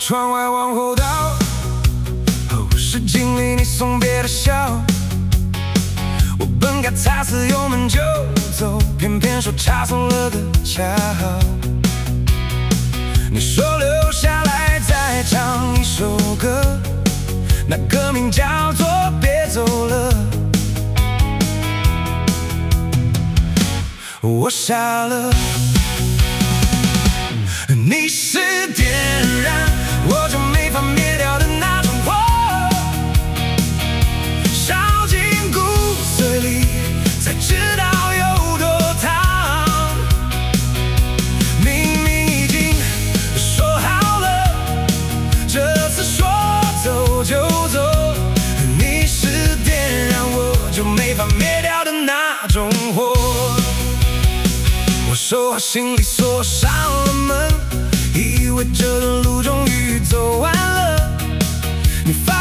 窗外往后倒，后视镜里你送别的笑。我本该擦死油门就走，偏偏说差错了个恰好。你说留下来再唱一首歌，那歌名叫做别走了。我傻了，你是点燃我就没法灭掉的那种火，烧进骨髓里才知道有多烫。明明已经说好了，这次说走就走，你是点燃我就没法灭掉的那种火。我收好行李锁上了门，以为这段路终于走完了，你发